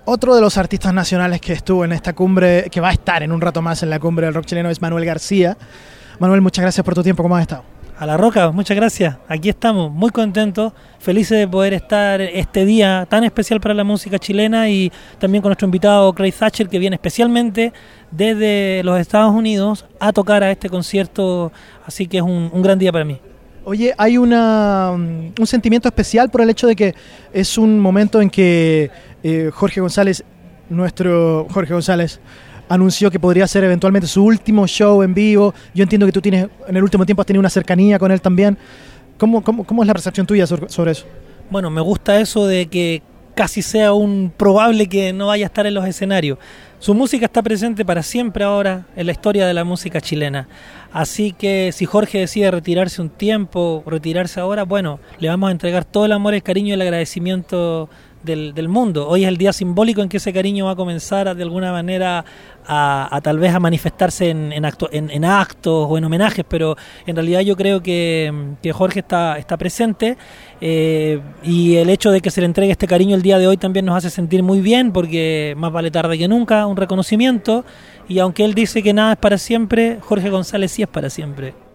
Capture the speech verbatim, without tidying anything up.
Otro de los artistas nacionales que estuvo en esta cumbre, que va a estar en un rato más en la cumbre del rock chileno, es Manuel García. Manuel, muchas gracias por tu tiempo. ¿Cómo has estado? A la roca, muchas gracias. Aquí estamos, muy contentos, felices de poder estar este día tan especial para la música chilena y también con nuestro invitado Craig Thatcher, que viene especialmente desde los Estados Unidos a tocar a este concierto, así que es un, un gran día para mí. Oye, hay una, un sentimiento especial por el hecho de que es un momento en que eh, Jorge González, nuestro Jorge González, anunció que podría ser eventualmente su último show en vivo. Yo entiendo que tú tienes, en el último tiempo has tenido una cercanía con él también. ¿Cómo, cómo, cómo es la percepción tuya sobre, sobre eso? Bueno, me gusta eso de que casi sea un probable que no vaya a estar en los escenarios. Su música está presente para siempre ahora en la historia de la música chilena. Así que si Jorge decide retirarse un tiempo, retirarse ahora, bueno, le vamos a entregar todo el amor, el cariño y el agradecimiento Del, del mundo. Hoy es el día simbólico en que ese cariño va a comenzar a, de alguna manera a, a tal vez a manifestarse en, en, acto, en, en actos o en homenajes, pero en realidad yo creo que, que Jorge está, está presente eh, y el hecho de que se le entregue este cariño el día de hoy también nos hace sentir muy bien, porque más vale tarde que nunca, un reconocimiento, y aunque él dice que nada es para siempre, Jorge González sí es para siempre.